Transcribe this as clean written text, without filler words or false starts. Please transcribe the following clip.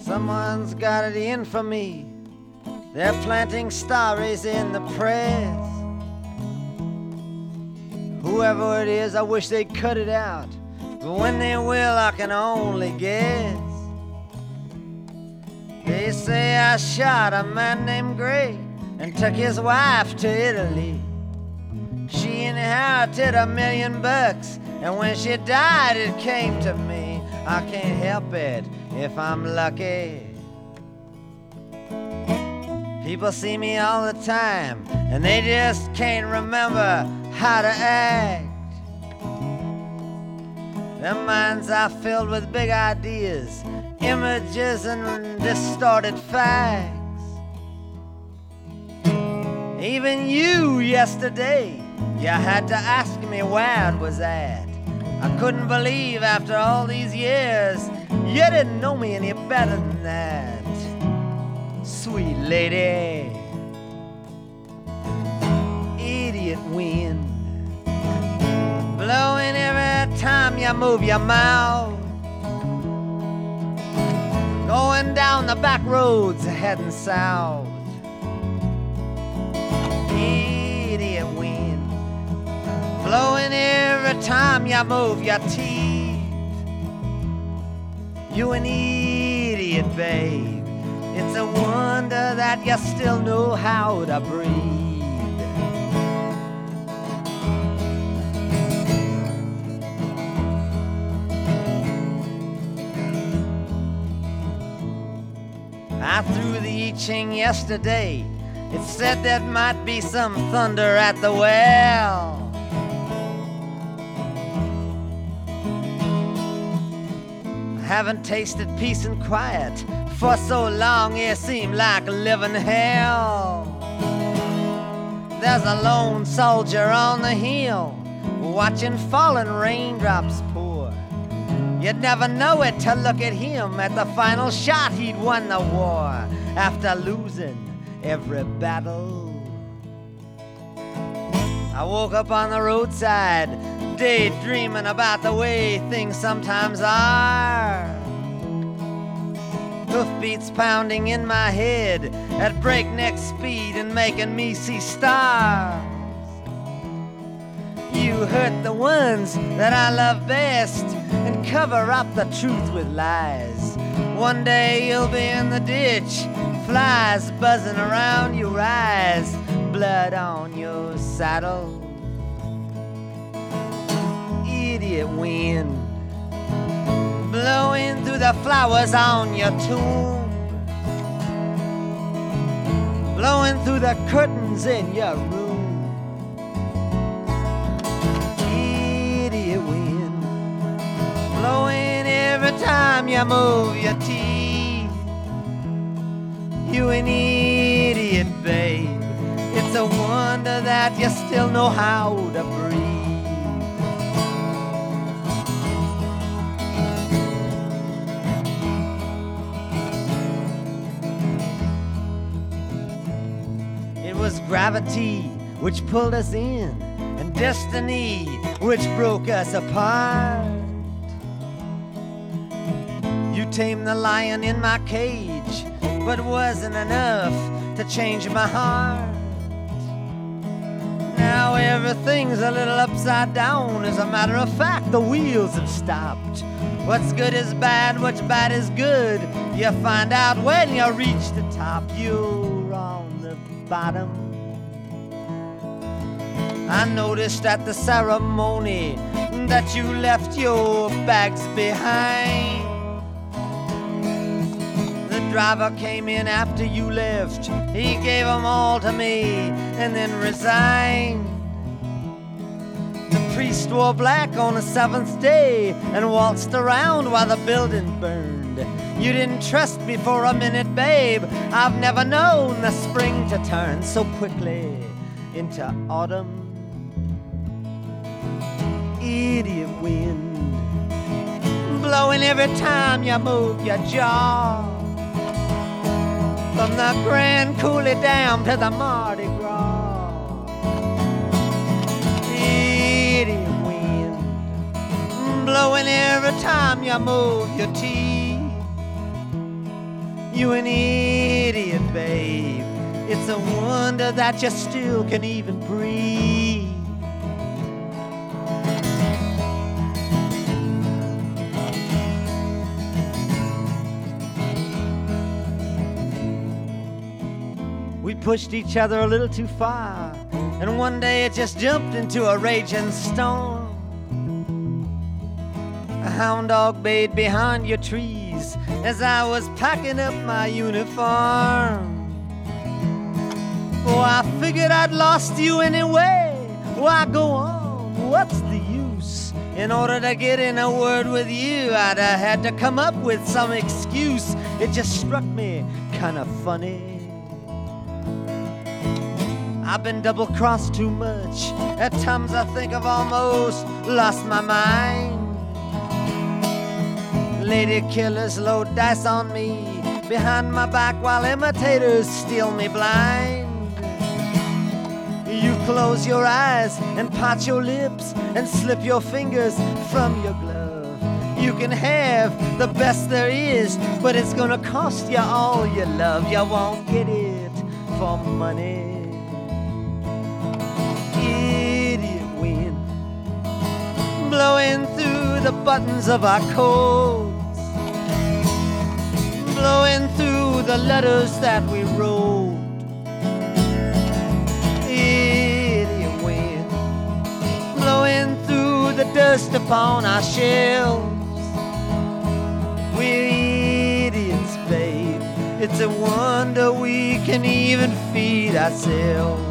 Someone's got it in for me. They're planting stories in the press. Whoever it is, I wish they'd cut it out. But when they will, I can only guess. They say I shot a man named Gray and took his wife to Italy. She inherited $1 million, and when she died, it came to me. I can't help it if I'm lucky. People see me all the time, and they just can't remember how to act. Their minds are filled with big ideas, images, and distorted facts. Even you yesterday, you had to ask me where it was at. I couldn't believe after all these years you didn't know me any better than that. Sweet lady, idiot wind, blowing every time you move your mouth, going down the back roads heading south. Idiot wind, blowing every time you move your teeth. You an idiot, babe. It's a wonder that you still know how to breathe. I threw the I Ching yesterday. It said there might be some thunder at the well. I haven't tasted peace and quiet for so long, it seemed like living hell. There's a lone soldier on the hill, watching falling raindrops pour. You'd never know it to look at him. At the final shot, he'd won the war after losing every battle. I woke up on the roadside, daydreaming about the way things sometimes are. Hoofbeats pounding in my head at breakneck speed and making me see stars. You hurt the ones that I love best and cover up the truth with lies. One day you'll be in the ditch, flies buzzing around your eyes, blood on your saddle. Idiot wind, blowing through the flowers on your tomb, blowing through the curtains in your room. Idiot wind, blowing every time you move your teeth. You an idiot, babe. It's a wonder that you still know how to breathe. It was gravity which pulled us in, and destiny which broke us apart. You tamed the lion in my cage, but wasn't enough to change my heart. Now everything's a little upside down. As a matter of fact, the wheels have stopped. What's good is bad, what's bad is good. You find out when you reach the top. You're on the bottom. I noticed at the ceremony that you left your bags behind. The driver came in after you left. He gave them all to me and then resigned. The priest wore black on the 7th day and waltzed around while the building burned. You didn't trust me for a minute, babe. I've never known the spring to turn so quickly into autumn. Idiot wind, blowing every time you move your jaw. From the Grand Coulee Dam to the Mardi Gras. Idiot wind, blowing every time you move your teeth. You an idiot, babe. It's a wonder that you still can even breathe. We pushed each other a little too far, and one day it just jumped into a raging storm. A hound dog bayed behind your trees as I was packing up my uniform. Oh, I figured I'd lost you anyway. Why go on? What's the use? In order to get in a word with you, I'd have had to come up with some excuse. It just struck me kinda funny. I've been double-crossed too much. At times I think I've almost lost my mind. Lady killers load dice on me behind my back while imitators steal me blind. You close your eyes and pot your lips and slip your fingers from your glove. You can have the best there is, but it's gonna cost you all your love. You won't get it for money. Idiot wind blowing through the buttons of our coats, blowing through the letters that we wrote. Idiot wind blowing through the dust upon our shelves. We're idiots, babe. It's a wonder we can even feed ourselves.